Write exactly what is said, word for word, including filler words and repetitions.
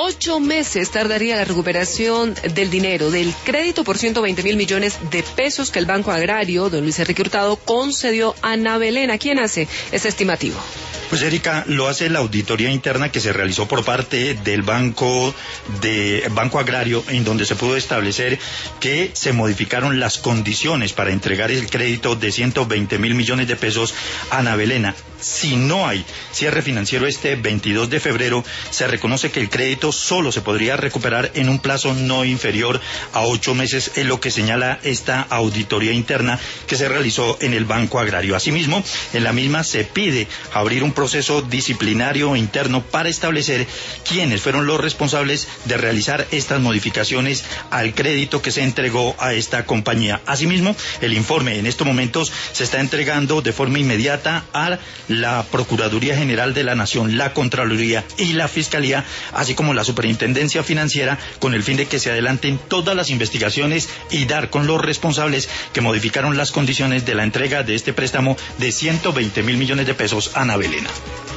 Ocho meses tardaría la recuperación del dinero, del crédito por ciento veinte mil millones de pesos que el Banco Agrario, don Luis Enrique Hurtado, concedió a Ana Belén. ¿Quién hace este estimativo? Pues Erika, lo hace la auditoría interna que se realizó por parte del Banco de Banco Agrario, en donde se pudo establecer que se modificaron las condiciones para entregar el crédito de ciento veinte mil millones de pesos a Ana Belén. Si no hay cierre financiero este veintidós de febrero, se reconoce que el crédito solo se podría recuperar en un plazo no inferior a ocho meses, es lo que señala esta auditoría interna que se realizó en el Banco Agrario. Asimismo, en la misma se pide abrir un proceso disciplinario interno para establecer quiénes fueron los responsables de realizar estas modificaciones al crédito que se entregó a esta compañía. Asimismo, el informe en estos momentos se está entregando de forma inmediata a la Procuraduría General de la Nación, la Contraloría y la Fiscalía, así como la Superintendencia Financiera, con el fin de que se adelanten todas las investigaciones y dar con los responsables que modificaron las condiciones de la entrega de este préstamo de ciento veinte mil millones de pesos a Ana Belén.